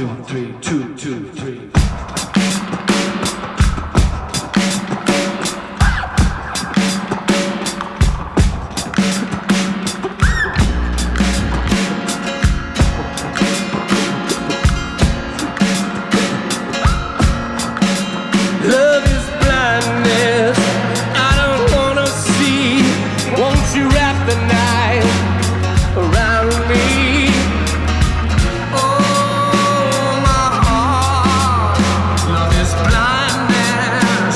two, three, two, two, three. Love is blindness, I don't wanna see. Won't you wrap the night around me? Oh, my heart, love is blindness.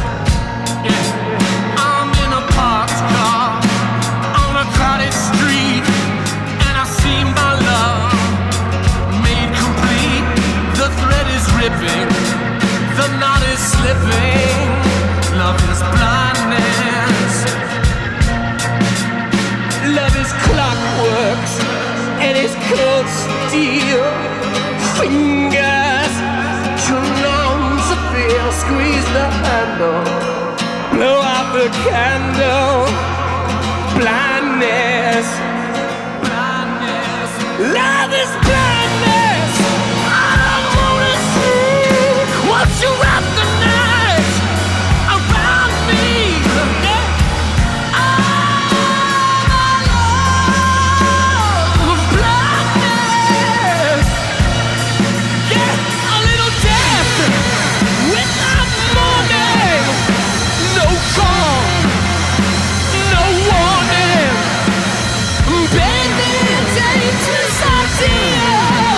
Yeah, I'm in a parked car on a crowded street, and I see my love made complete. The thread is ripping, the knot is slipping. Love is blindness. Love is clockwork, and it's cold steel. Fingers too numb to feel. Squeeze the handle, blow out the candle. Blindness. Blindness. Love is blindness. I don't wanna see. Once you wrap the night around me, yeah. Oh, blindness. Yeah, a little death without morning. No call, no warning. Baby, dangerous idea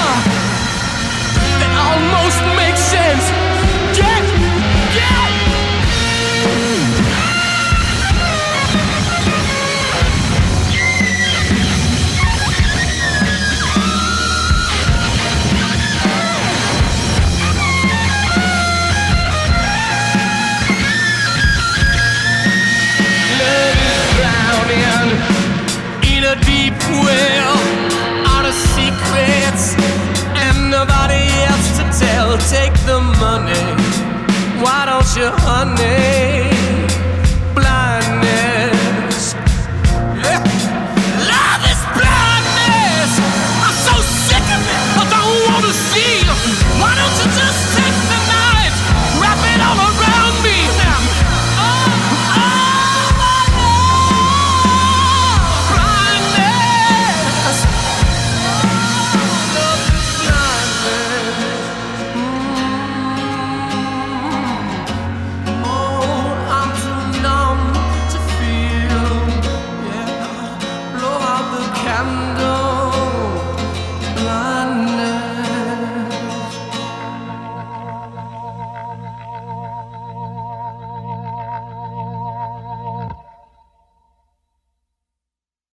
that almost makes sense. Yeah, yeah. Love is drowning in a deep well, out of secrets, and nobody else to tell. Take the money, why don't you, honey? Blindness. Yeah. Love is blindness. I'm so sick of it, I don't wanna see. Why don't you just take the knife, wrap it all around me now? Oh, my love. Blindness. Love is blindness. Oh, I'm too numb to feel. Yeah, blow out the candle.